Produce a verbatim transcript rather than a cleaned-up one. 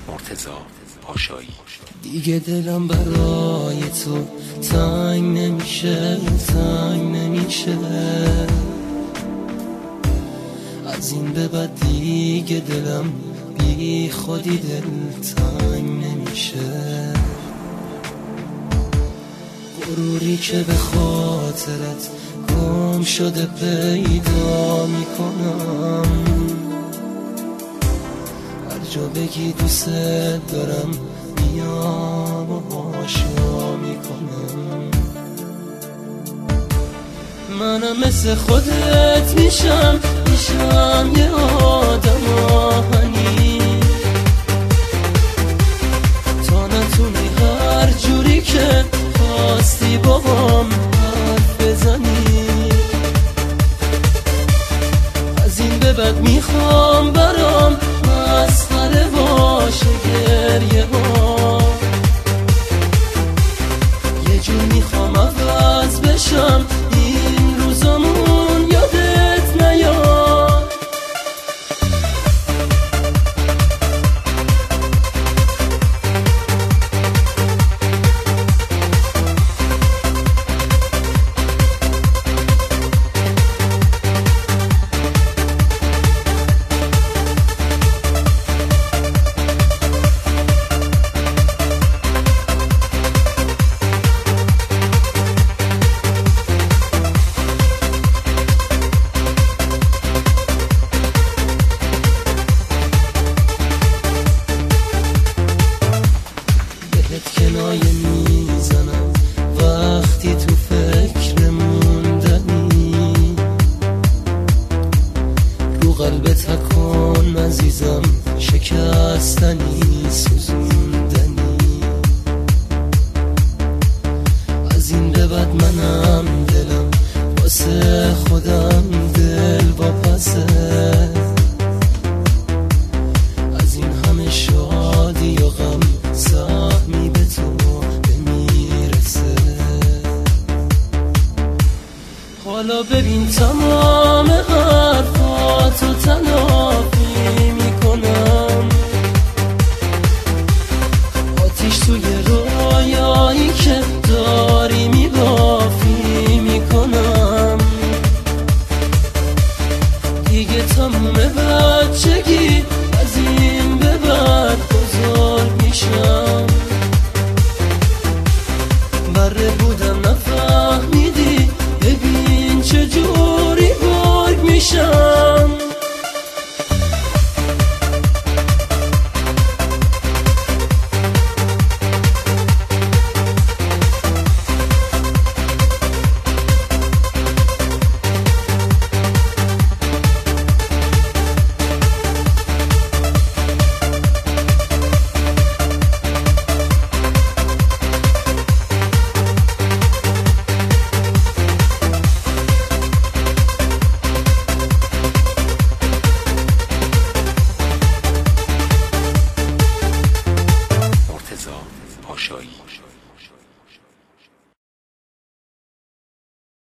مرتضی پاشایی. دیگه دلم برای تو تنگ نمیشه، تنگ نمیشه. از این به بعد دیگه دلم بی خودی دل تنگ نمیشه. غروری که به خاطرت گم شده پیدا میکنم، هر جا بگی دوست دارم میام و آشنا میکنم. منم مثل خودت میشم، میشم یه آدم